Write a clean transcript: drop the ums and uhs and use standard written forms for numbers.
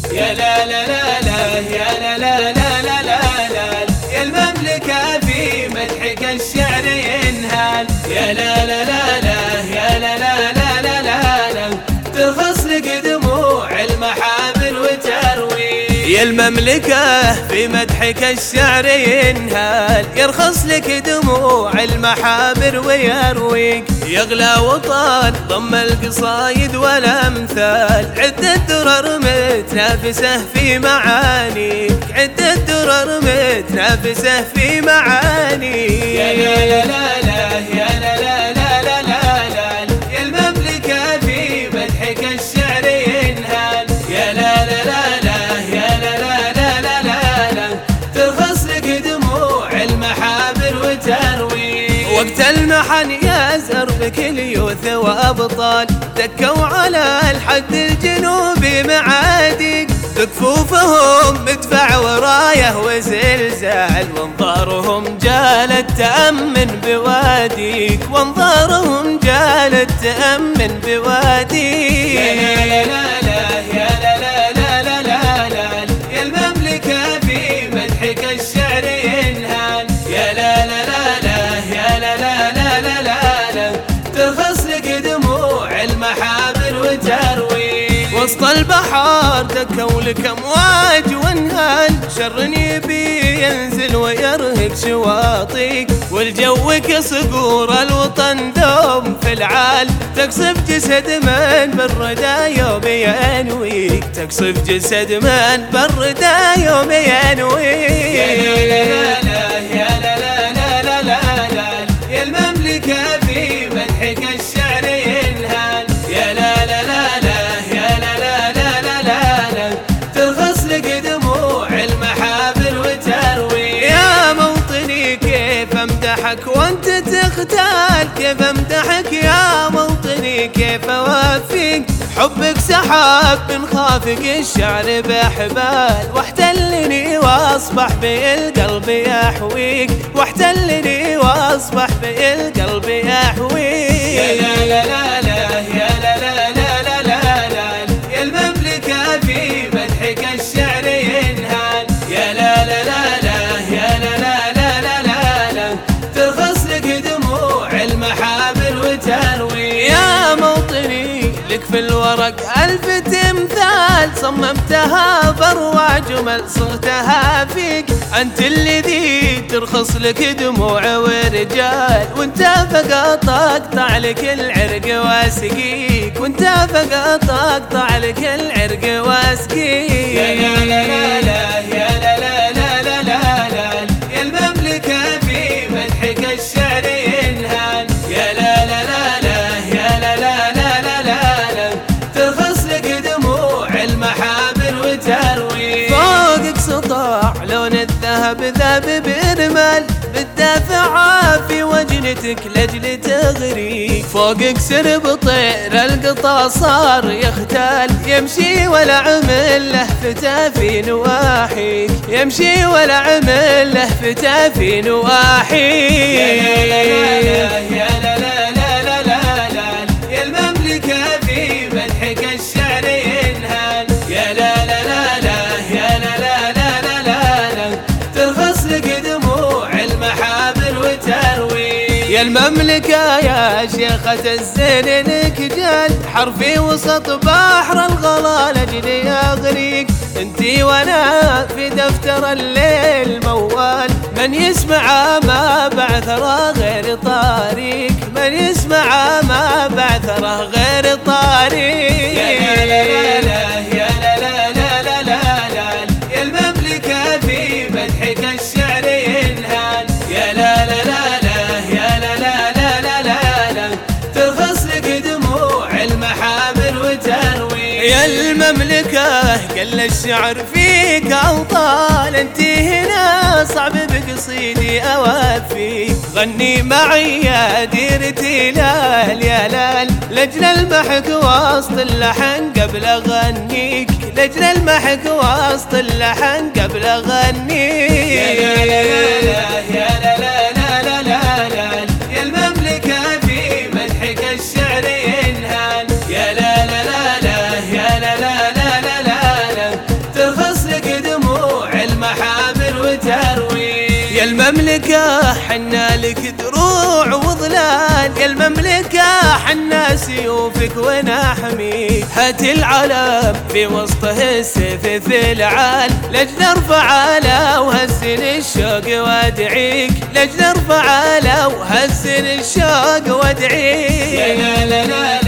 يا لا لا لا لا يا لا لا لا لا لا لا يا المملكة في مدحك الشعر ينهال. يا لا لا لا لا يا لا لا لا لا لا لا ترخص لك دموع المحابر وتروي. يا المملكة في مدحك الشعر ينهال، يرخص لك دموع المحابر ويرويك. يغلى وطن ضم القصايد والأمثال، عدة درر متنافسة في معانيك، عدة درر متنافسة في معانيك. يا لا لا لا لا يا لا لا لا لا لا لا يا المملكة في مدحك الشعر ينهال. يا لا لا لا لا يا لا لا لا لا لا لا ترخص لك دموع المحابر وتروي. وقت المحن يزهر بك اليوث وأبطال، دكوا على الحد الجنوبي معاديك، بكفوفهم مدفع ورايه وزلزال، وانظارهم جالت تأمن بواديك، وانظارهم جالت تأمن بواديك. يا لا لا لا يا لا لا لا لا لا لا يا المملكة في مدحك الشعر ينهال. يا لا لا لا لا يا لا لا لا لا لا لا ترخص لك دموع المحابر وتروي. وسط البحر دكوا لك امواج وانهال، شر يبي ينزل ويرهق شواطيك، والجو كصقور الوطن دوم في العال، تقصف جسد من بالردى يوم ينويك، تقصف جسد من بالردى يوم ينويك. يا لا لا لا يا لا لا لا لا لا لا يا المملكة في مدحك الشعر ينهال. يا لا لا لا لا يا لا لا لا لا لا لا ترخص لك دموع المحابر وتروي. يا موطني كيف امدحك وانت تختال، كيف امدحك يا موطني كيف اوفيك، حبك سحاب من خافق الشعر بحبال، واحتلني واصبح بالقلب يحويك، واحتلني واصبح بالقلب يحويك. يا لا لا لا لا يا لا لا لا لا لا لا يا المملكة في مدحك الشعر ينهال. يا لا لا لا لا يا لا لا لا لا لا لا ترخص لك دموع المحابر وتروي. يا موطني لك في الورق ألف تمثال، صممتها بأروع جمل صغتها فيك، أنت الذي ترخص لك دموع ورجال، وانت فقط أقطع لك العرق واسقيك، وانت فقط أقطع لك العرق واسقيك. يا لا لا لا يا لا لا لا لا لا لا يا المملكة في مدحك الشعر ينهال. يا لا لا لا لا يا لا لا لا لا لا لا ترخص لك دموع المحابر وتروي. فوقك سطاع لون الذهب ذاب برمال، بالدافع في وجنتك لجل تغريك، فوقك سرب طير القطا صار يختال، يمشي ولا عمل له فتى في نواحيك، يمشي ولا عمل له فتى في نواحيك. يا لا لا يا لا لا لا لا لا لا يا المملكة في مدحك الشعر ينهال. يا لا لا لا لا يا لا لا لا لا لا لا ترخص لك دموع المحابر وتروي. يا المملكة يا شيخة الزين لك جال، حرفي وسط بحر الغلا لجلي أغريك، انتي وانا في دفتر الليل موال، من يسمع ما بعثره غير طريق، من يسمع ما بعثره غير طريق. يا لا لا لا يا لا لا لا لا لا لا يا المملكة في مدحك الشعر ينهال. يا لا لا لا لا يا لا لا لا لا لا لا ترخص لك دموع المحابر وتروي. يا المملكة قل الشعر فيك أوطال، انتي هنا صعب بقصيدي أوفيك، غني معي يا ديرتي لال يا لال، لجل المحك وسط اللحن قبل أغنيك، لجل المحك وسط اللحن قبل أغنيك. يا لا لا لا يا لا لا لا لا لا لا يا المملكة في مدحك الشعر ينهال. يا لا لا لا لا يا لا لا لا لا لا لا المملكة حنا سيوفك ونحميك، هات العلم في وسطه السيف ثلعان، لجل ارفع له وهزن الشوق وادعيك، لجل ارفع له وهزن الشوق وادعيك. يا لا لا لا